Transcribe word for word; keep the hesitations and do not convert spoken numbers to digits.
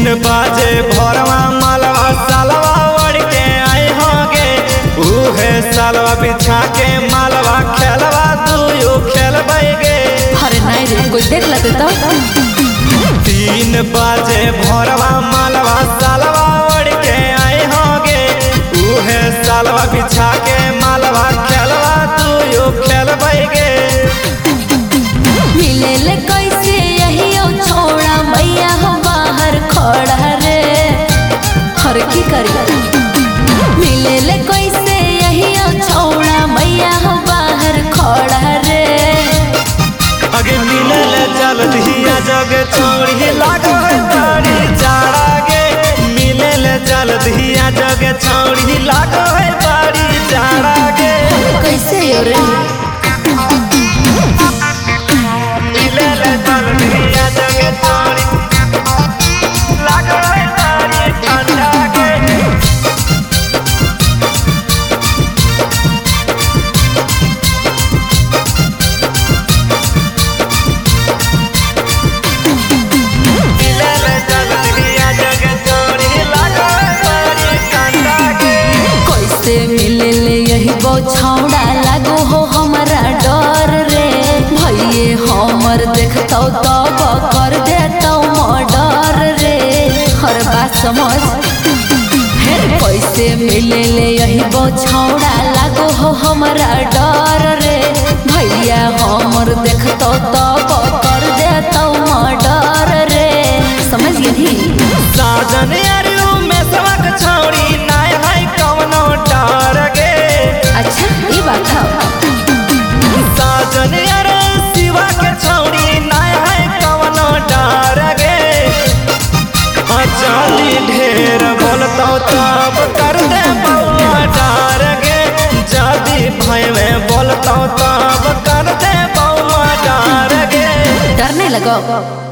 बाजे भोरवा मालवा सालवा ओढ़ के आए होगे उहे सालवा बिछा के मालवा खेलवा तू खेलबेगे। अरे नहीं रे कोई देख लेते तो। तीन बाजे भोरवा मालवा सालवा ओढ़ के आए होगे उहे सालवा बिछा के मालवा खेलवा तू खेलबेगे। मिले ले कैसे यही छोड़ा मैया हो बाहर खड़ा रे हर की करी। मिले ले कैसे यही छोड़ा मैया हो बाहर खड़ा रे। अगे मिले ले चल दिया जग छोड़ी लागो है तारी चारा गे। मिले ले चल दिया जग छोड़ी लागो है तारी चारा गे। कैसे यो रे मिले ले चल दिया जग छोड़ी लागो है तारी चारा गे। मिले ले यही छौड़ा लागो हो हमारा डर रे। भैये हमर देखतौ तब कर देतौ मर्डर रे। हर बात समझ कैसे मिले ले यही छौड़ा लागो हो हमारा डर रे। भैया हमर देखतौ तब कर देतौ मर्डर रे। समझ गई साजन यारियों में सबक छौड़ी नाय है कौनो डर गे। अच्छा ये बात है। साजन यार शिवा के छौड़ी नाय है कौनो डर गे। जाली ढेर बोलतो तब कर दे बउआ डर गे। जादी भाई में बोलतो तब कर दे बउआ डर गे। डरने लगो।